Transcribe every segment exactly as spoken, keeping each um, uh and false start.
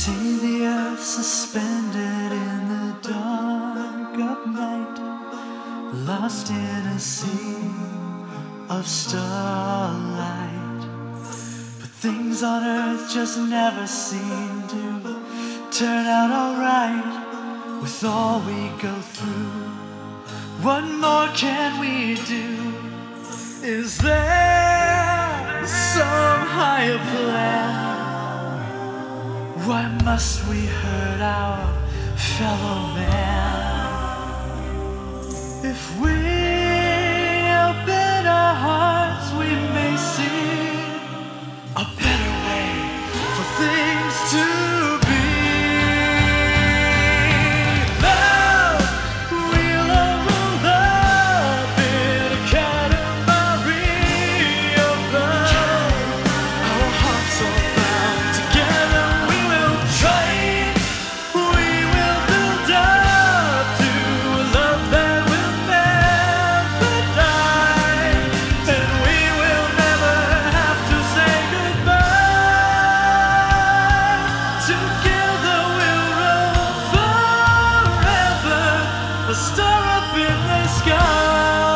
See the earth suspended in the dark of night, lost in a sea of starlight. But things on earth just never seem to turn out alright. With all we go through, what more can we do? Is there some higher plan? Why must we hurt our fellow man? If we open our hearts, we may see a better way for things to be. Love, we'll roll up in a catamaran of love. Our hearts are bound together. We will train. We will build up to a love that will never die, and we will never have to say goodbye. Together we'll roll forever, a star up in the sky.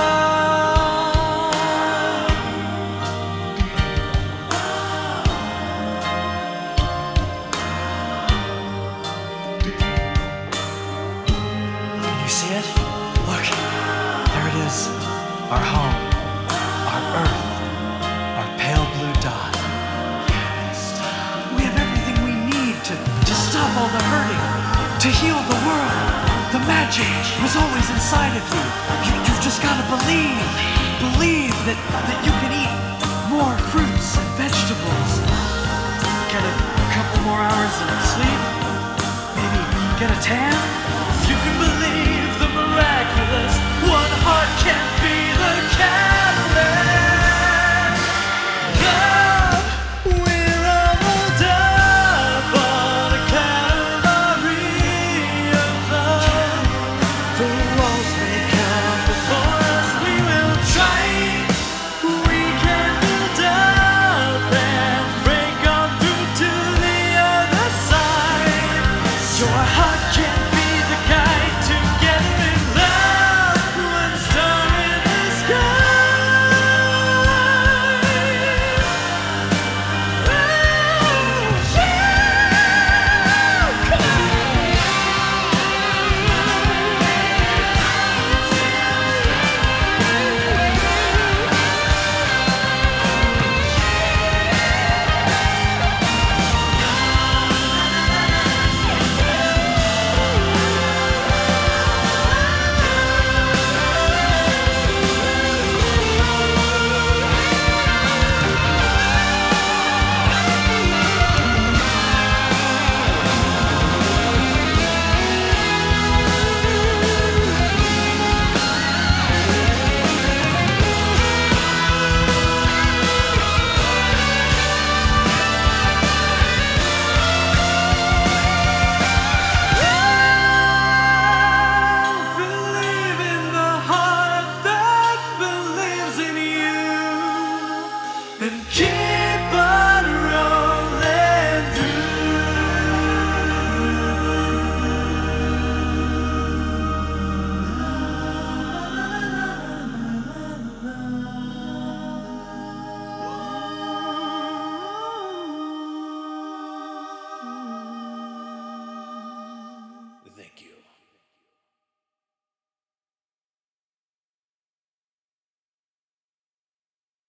Can you see it? Look, there it is. Our home, our earth, our pale blue dot. We have everything we need to, to stop all the hurting, to heal the world. The magic was always inside of you. you you've just got to believe. Believe that, that you can eat more fruits and vegetables. Get a couple more hours of sleep. Maybe get a tan. If you can believe the miraculous, one heart can be the catalyst. Love, we're almost up on a catamaran of love. The walls may come before us, we will try. We can build up and break on through to the other side. Your heart can be the guide together in love, one star in the sky. Oh, yeah. Come on. Believe in the heart that believes in you, and keep